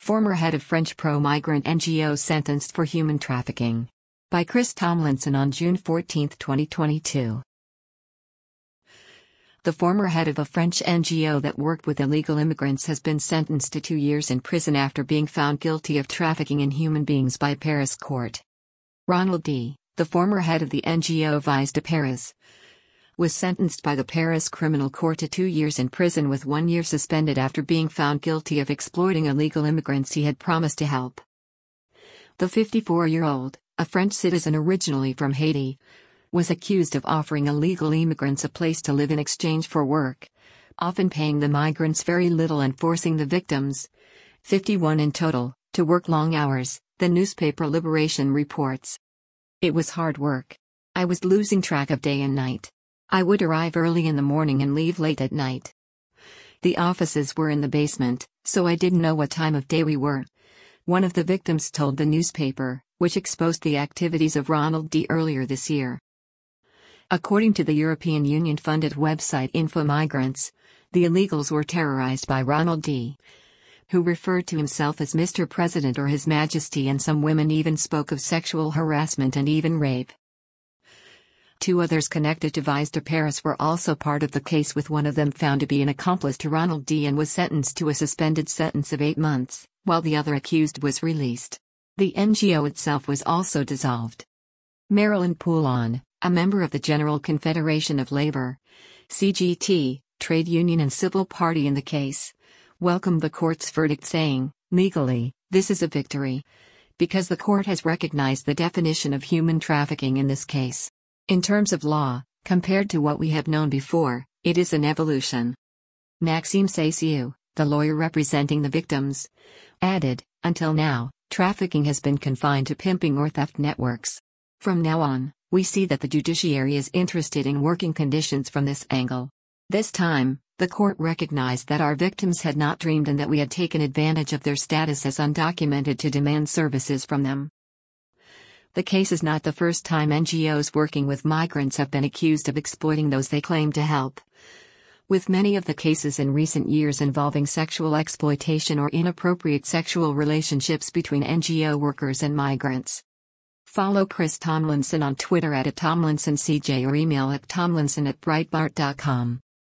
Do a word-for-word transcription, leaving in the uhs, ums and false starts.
Former head of French pro-migrant N G O sentenced for human trafficking. By Chris Tomlinson on June fourteenth, twenty twenty-two. The former head of a French N G O that worked with illegal immigrants has been sentenced to two years in prison after being found guilty of trafficking in human beings by a Paris court. Ronald D., the former head of the N G O Vies de Paris, was sentenced by the Paris Criminal Court to two years in prison with one year suspended after being found guilty of exploiting illegal immigrants he had promised to help. The fifty-four-year-old, a French citizen originally from Haiti, was accused of offering illegal immigrants a place to live in exchange for work, often paying the migrants very little and forcing the victims, fifty-one in total, to work long hours, the newspaper Liberation reports. It was hard work. I was losing track of day and night. I would arrive early in the morning and leave late at night. The offices were in the basement, so I didn't know what time of day we were, one of the victims told the newspaper, which exposed the activities of Ronald D. earlier this year. According to the European Union-funded website InfoMigrants, the illegals were terrorized by Ronald D., who referred to himself as Mister President or His Majesty, and some women even spoke of sexual harassment and even rape. Two others connected to Vies de Paris were also part of the case, with one of them found to be an accomplice to Ronald D. and was sentenced to a suspended sentence of eight months, while the other accused was released. The N G O itself was also dissolved. Marilyn Poulin, a member of the General Confederation of Labor, C G T, trade union and civil party in the case, welcomed the court's verdict, saying, "Legally, this is a victory, because the court has recognized the definition of human trafficking in this case. In terms of law, compared to what we have known before, it is an evolution." Maxime Saisiu, the lawyer representing the victims, added, "Until now, trafficking has been confined to pimping or theft networks. From now on, we see that the judiciary is interested in working conditions from this angle. This time, the court recognized that our victims had not dreamed and that we had taken advantage of their status as undocumented to demand services from them." The case is not the first time N G Os working with migrants have been accused of exploiting those they claim to help, with many of the cases in recent years involving sexual exploitation or inappropriate sexual relationships between N G O workers and migrants. Follow Chris Tomlinson on Twitter at Tomlinson C J or email at tomlinson at breitbart dot com.